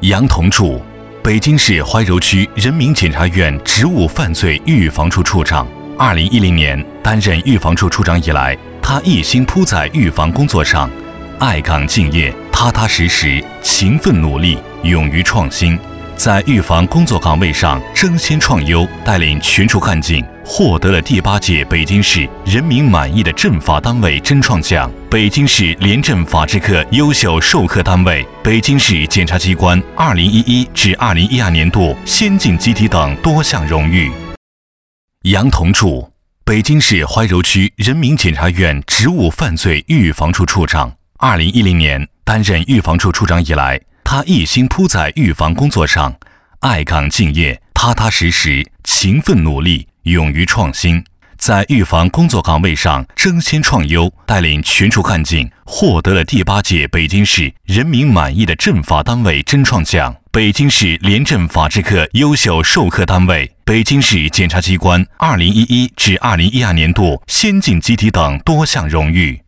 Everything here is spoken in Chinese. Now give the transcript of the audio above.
杨同柱，北京市怀柔区人民检察院职务犯罪预防处处长。2010年担任预防处处长以来，他一心扑在预防工作上，爱岗敬业、踏踏实实、勤奋努力、勇于创新，在预防工作岗位上争先创优，带领全处干警获得了第8届北京市人民满意的政法单位真创奖、北京市廉政法制科优秀授课单位、北京市检察机关2011至2012年度先进集体等多项荣誉。杨同柱，北京市怀柔区人民检察院职务犯罪预防处处长。2010年担任预防处处长以来，他一心扑在预防工作上，爱岗敬业、踏踏实实、勤奋努力、勇于创新，在预防工作岗位上争先创优，带领全处干警获得了第8届北京市人民满意的政法单位真创奖、北京市廉政法制科优秀授课单位、北京市检察机关2011至2012年度先进集体等多项荣誉。